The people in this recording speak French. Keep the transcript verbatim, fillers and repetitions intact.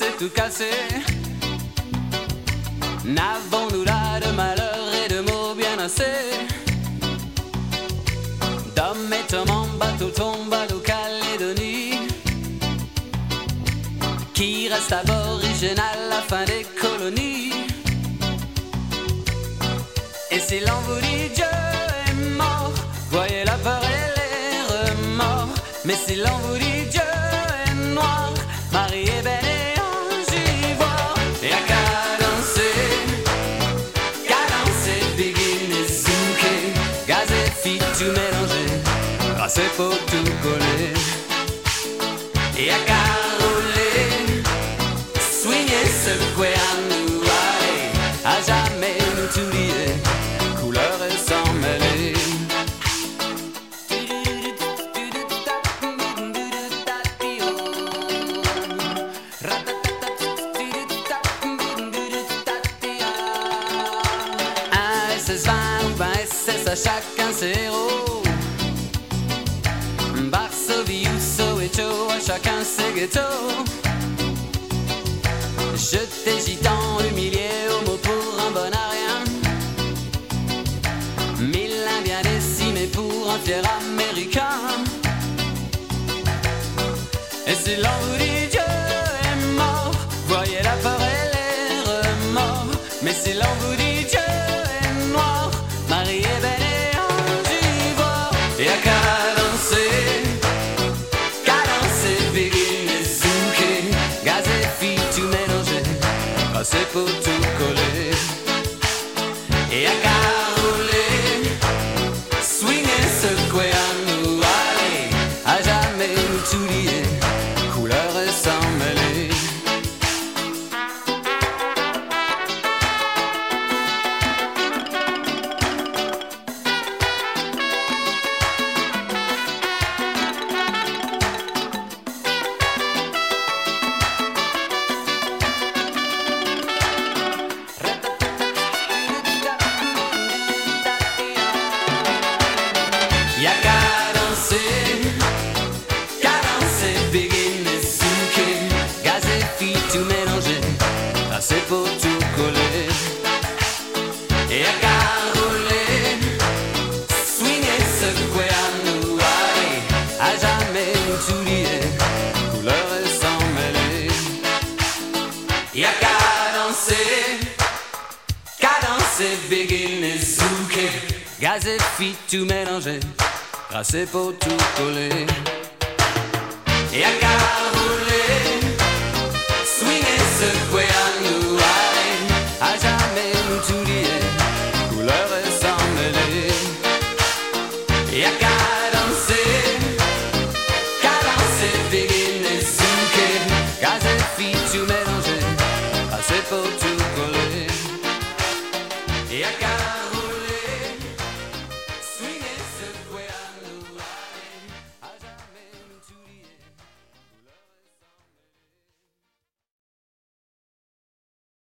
c'est tout cassé. N'avons-nous là de malheur et de mots bien assez? D'hommes et hommes en bateau tombent au Calédonie, qui reste aborigène à la fin des colonies. Et si l'on vous dit Dieu est mort, voyez la peur et les remords. Mais si l'on vous dit Dieu est noir, Marie est belle et ange ivoire. Et à qu'à danser, qu'à danser, begin et zouké, gaz et filles tout mélangé, grâce et faut tout coller. Et à qu'à rouler, swinger, secouer à nous aller, à jamais nous tout lier, couleur et sans mêler. Chacun ses héros, Varsovie ou Soweto, à chacun ses ghettos. Jeté gitan, humilié, homo pour un bon à rien. Mille indiens décimés pour un fier américain. Et si l'on vous dit Dieu est mort, voyez la peur et les remords. Mais si l'on vous dit Dieu est noir, Marie est belle. Et à qu'à danser, qu'à danser, begin et zouké, gaz et filles tout mélangé, passé pour tout coller. Et à qu'à rouler, swinger, secouer à nous aller, à jamais nous tout lier, couleur et sans mêler. Y'a qu'à danser, qu'à danser, begin et zouké, gaz et filles tout mélangé, assez pour tout coller. Et y'a qu'à rouler, swinger, secouer à nous aller, à jamais nous tout lier, couleur et sans mêler. Y'a qu'à danser, qu'à danser, begin et zouké, gaz et filles tout mélangé, assez pour tout coller. Et à qu'à rouler, swinger, secouer à nous aller, à jamais nous tout lier, couleur et sans mêler. Et à qu'à